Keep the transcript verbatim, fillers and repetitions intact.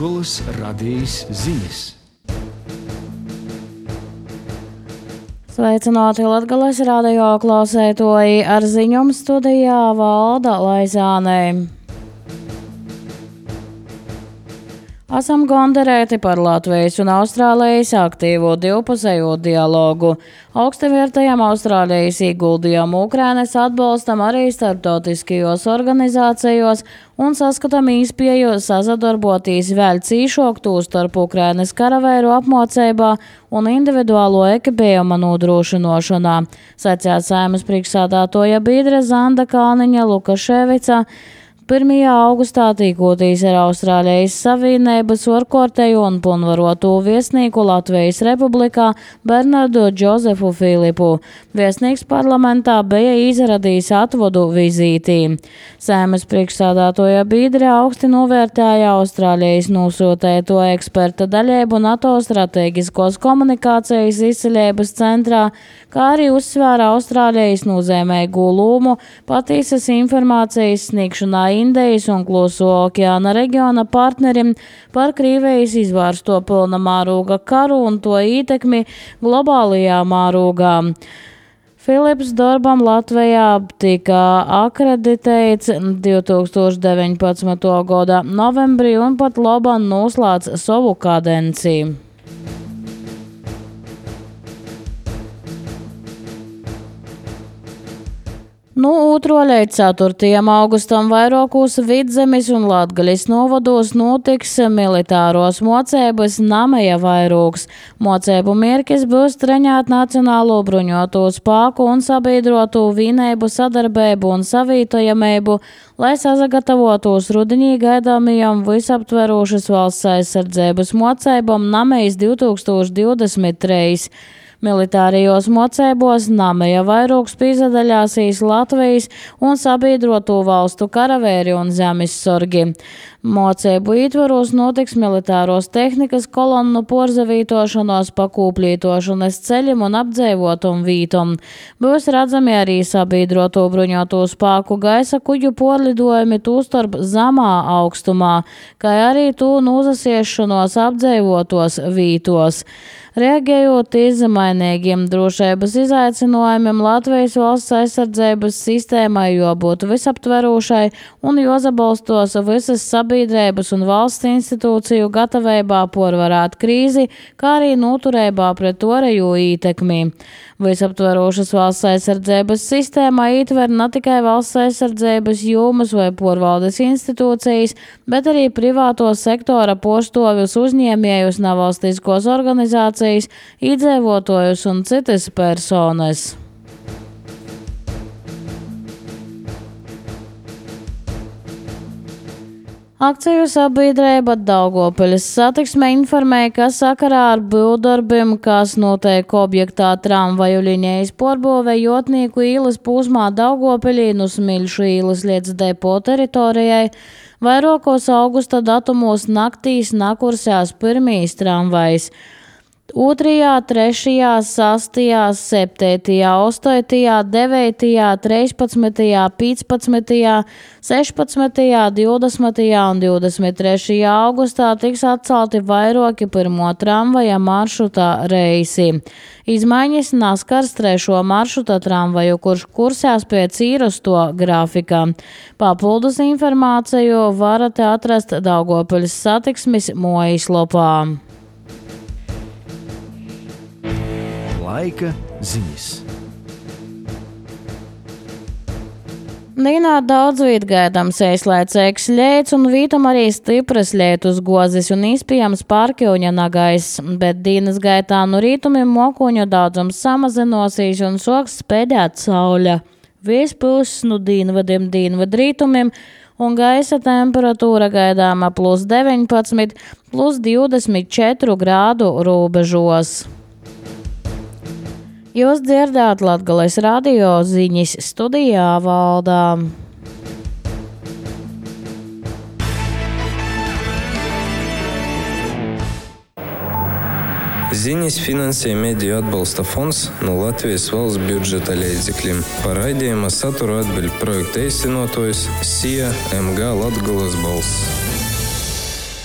Latgoles radijas ziņas. Sveicināti Latgoles radio klausētoji, ar ziņām studijā Valda Laizāne. Esam gandarēti par Latvijas un Austrālijas aktīvo divpusējo dialogu. Augsti vērtējam Austrālijas ieguldījumu Ukrainas atbalstam arī starptautiskajos organizācijos un saskatām īspēju sasadarboties vēl cīšāk starp Ukrainas karavēru apmācībā un individuālo ekipējuma nodrošināšanā, sacīja Saeimas priekšsēdētāja biedre Zanda Kalniņa Lukaševica. pirmajā augustā tīkoties ar Austrālijas Savienības orkorteju un pilnvarotu viesnieku Latvijas Republikā Bernardu Džozefu Filipu. Viesnieks parlamentā bija izradījis atvodu vizītī. Saeimas priekšsēdētāja biedre augsti novērtēja Austrālijas nosūtēto eksperta daļēbu NATO strateģiskos komunikācijas izceļības centrā, kā arī uzsvēra Austrālijas nozīmīgu lomu patīsas informācijas sniegšanā Indijas un Kluso okeāna reģiona partnerim par Krievijas izvērsto pilna mēroga karu un to ietekmi globālajā mērogā. Filips darbam Latvijā tika akreditēts divi tūkstoši deviņpadsmito gada novembrī un pat labāk noslēdz savu kadenciju. No otrā līdz ceturtajam augustam vairākos Vidzemes un Latgaļas novados notiks militāros mocības Nameja vairogs. Mocību mērķis būs treņēt nacionālo bruņoto spēku un sabiedroto vienību sadarbību un savītojamību, lai sagatavotos rudenī gaidāmajam visaptverošas valsts aizsardzības mocībām Namejas divi tūkstoši divdesmit trīs. Militārijos mocībos Nameja vairogs piedalīsies Latvijas un sabiedroto valstu karavēri un zemessorgi. Mocību ietvaros notiks militāros tehnikas kolonnu porzavītošanos pa kūplītošanas ceļiem un apdzīvotam vītam. Būs redzami arī sabiedroto bruņoto spēku gaisa kuģu porlidojumi tūstarp zemā augstumā, kā arī tū nozasiešanos apdzīvotos vītos. Reaģējot izmainīgiem drošības izaicinājumiem, Latvijas valsts aizsardzības sistēmai jābūt visaptverošai un jāsabalstos visas sabiedrības un valsts institūciju gatavībā porvarēt krīzi, kā arī noturībā pret ārējo ietekmi. Visaptverošas valsts aizsardzības sistēmā ietver ne tikai valsts aizsardzības jomas vai porvaldes institūcijas, bet arī privāto sektora porstovjus, uzņēmējus, nevalstiskos organizācijas, iedzīvotājus un citas personas. Akciju sabiedrība Daugavpils satiksme informēja, ka sakarā ar būvdarbiem, kas notiek objektā tramvaju līnijas porbūve Jotnieku īles posmā Daugavpilī no Smiļšu īles līdz depo teritorijai, vairākos augusta datumos naktīs nakursās pirmīs tramvajs. otrajā, trešajā, sastajā, septītajā, astotajā, devītajā, trīspadsmitajā, piecpadsmitajā, sešpadsmitajā, divdesmitajā un divdesmit trešajā augustā tiks atcelti vairāki pirmo tramvaja maršruta reisi. Izmaiņas naskars trešo maršruta tramvaju, kurš kursās pēc īrasto grafika. Papildus informāciju varat atrast Daugavpils satiksmes mājaslapā. Laika ziņas. Dienā daudz viet gaidāms īslaicīgs lietus un vītam arī stipras lietus gozis un iespējams pārkļūņa nagais, bet dienas gaitā no rītumiem mokuņu daudzums samazinosies un soks spēdēt saule. Vējs pūs no dienvidiem dienvidu rītumiem un gaisa temperatūra gaidāma plus deviņpadsmit, plus divdesmit četri grādu robežos. Jūs dzirdāt Latgoles radio ziņas, studijā Valdā. Ziņas finansē Mediju atbalsta fonds no Latvijas valsts budžeta līdzekļiem. Par raidījuma saturu atbild projekta īstenotājs S I A M G Latgoles balss.